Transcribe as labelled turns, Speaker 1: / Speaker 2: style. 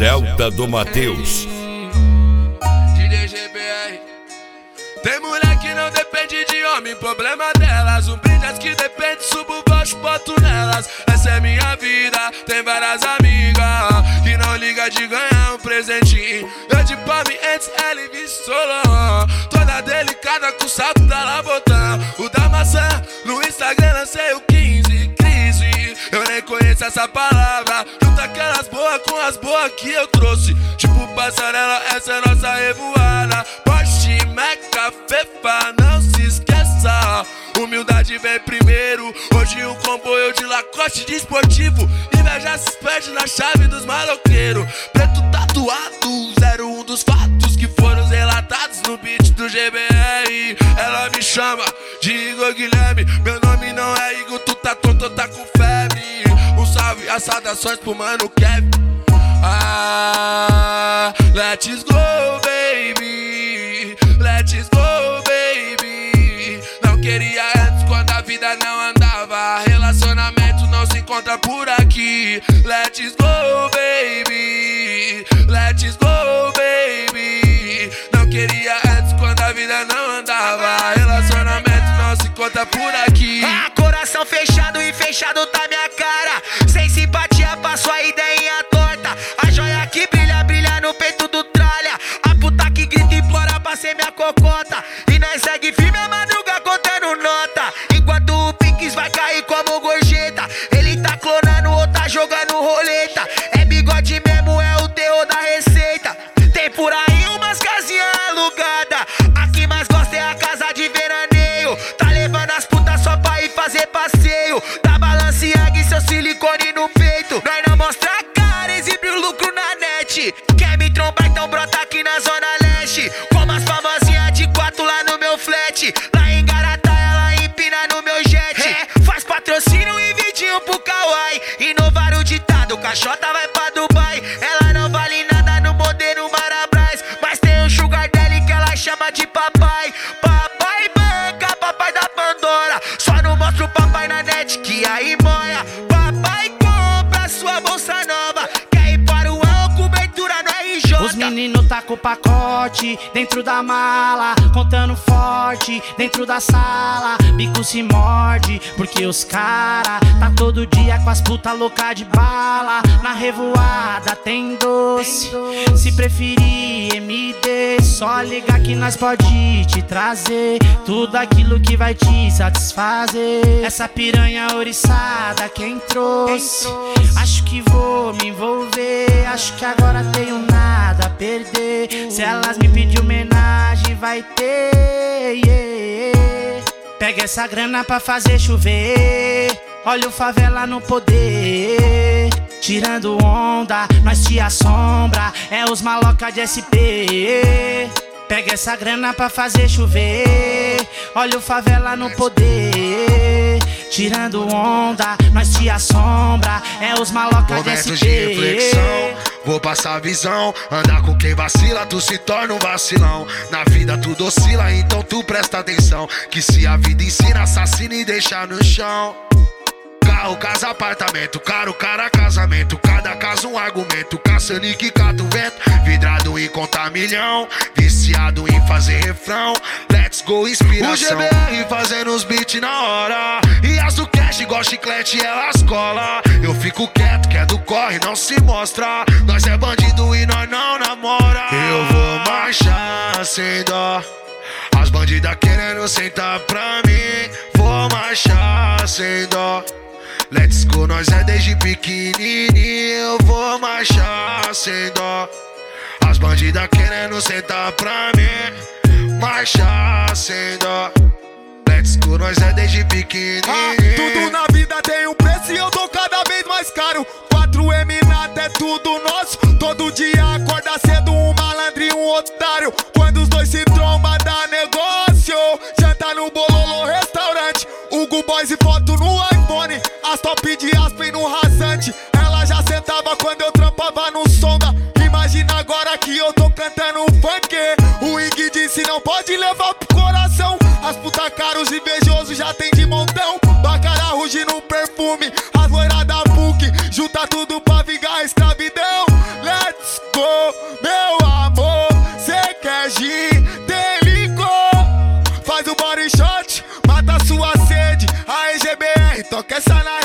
Speaker 1: Celta do Matheus.
Speaker 2: Tem mulher que não depende de homem, problema delas. Um brinde que depende, subo baixo, boto nelas. Essa é minha vida, tem várias amigas que não liga de ganhar um presentinho. Eu de palme antes, ela e Solon, toda delicada com o sapo da Labotã. O da maçã, no Instagram lancei o 15, crise. Eu nem conheço essa palavra. Junta aquelas boas com as boas que eu trouxe. Tipo passarela, essa é nossa revoada. Porsche, Meca, Fefa, não se esqueça. Humildade vem primeiro. Hoje um comboio de Lacoste de esportivo. Inveja se perde na chave dos maloqueiros. Preto tatuado, 01 dos fatos que foram relatados no beat do GBR. Ela me chama de Igor Guilherme. Meu nome não é Igor, tu tá tonto, tá com febre. Um salve, as saudações pro mano Kevin. Ah, let's go, baby. Let's go, baby. Não queria antes quando a vida não andava. Relacionamento não se encontra por aqui. Let's go, baby. Let's go, baby. Não queria antes quando a vida não andava. Relacionamento não se encontra por aqui.
Speaker 3: Ah, coração fechado e fechado tá minha cara. Sem simpatia pra sua ideinha torta. A joia que brilha, brilha no peito do tralha. A puta que grita e implora pra ser minha cocota. E nós segue firme a madruga contando nota. Enquanto o Pinks vai cair como gorjeta. Ele tá clonando ou tá jogando roleta. É bigode mesmo, é o terror da receita. Tem por aí umas casinhas alugadas. A que mais gosta é a casa de veraneio. Tá levando as putas só pra ir fazer passeio. Da Balenciaga e seu silicone no peito. Nós não mostra a cara, exibe o lucro na net. Quer me trombar, então brota aqui na zona leste. Como as famosinhas de 4 lá no meu flat. Lá em Garatá ela empina no meu jet. Faz patrocínio e vidinho pro Kawaii. Inovar o ditado, caixota vai pra Dubai. Ela não vale nada no modelo Marabras. Mas tem um sugar daddy que ela chama de papai. Papai banca, papai da Pandora. Só não mostra o papai na net que aí moia. Papai compra sua bolsa nova. Quer ir para o ano, cobertura no RJ.
Speaker 4: Os meninos tá com o pacote dentro da mala, contando forte dentro da sala. Bico se morde porque os cara tá todo dia com as puta louca de bala. Na revoada tem doce, se preferir MD, só ligar que nós pode te trazer tudo aquilo que vai te satisfazer. Essa piranha ouriçada quem trouxe, acho que vou me envolver. Acho que agora tenho nada a perder. Se elas me pedir homenagem vai ter, yeah. Pega essa grana pra fazer chover. Olha o favela no poder. Tirando onda, nós te assombra. É os maloca de SP. Pega essa grana pra fazer chover. Olha o favela no poder. Tirando onda, nós te assombra. É os maloca de SP.
Speaker 5: Momentos de reflexão, vou passar a visão. Andar com quem vacila, tu se torna um vacilão. Na vida tudo oscila, então tu presta atenção. Que se a vida ensina, assassina e deixa no chão. Carro, casa, apartamento, caro, cara, casamento. Cada caso um argumento, caçando e que cata o vento. Vidrado em contar milhão, viciado em fazer refrão. Let's go, inspiração. O GBR fazendo os beats na hora. E as do cash igual chiclete, elas cola. Eu fico quieto, que é do corre, não se mostra. Nós é bandido e nós não namora. Eu vou marchar sem dó. As bandidas querendo sentar pra mim. Vou marchar sem dó. Let's go, nós é desde pequenininho. Eu vou marchar sem dó. As bandidas querendo sentar pra mim. Marchar sem dó. Let's go, nós é desde pequenininho.
Speaker 6: Tudo na vida tem um preço e eu tô cada vez mais caro. 4M nada é tudo nosso. Todo dia acorda cedo um malandro e um otário. Quando os dois se trombam dá negócio. Janta no Bololô restaurante. Hugo Boys e foto no iPhone. As top de Aspen no rasante. Ela já sentava quando eu trampava no Sonda. Imagina agora que eu tô cantando funk. O Ig disse não pode levar pro coração. As puta caros invejosos já tem de montão. Bacará ruge no perfume. As loiras da PUC junta tudo pra vingar a escravidão. Let's Tim, tem licor, faz o body shot, mata sua sede. A EGBR, toca essa na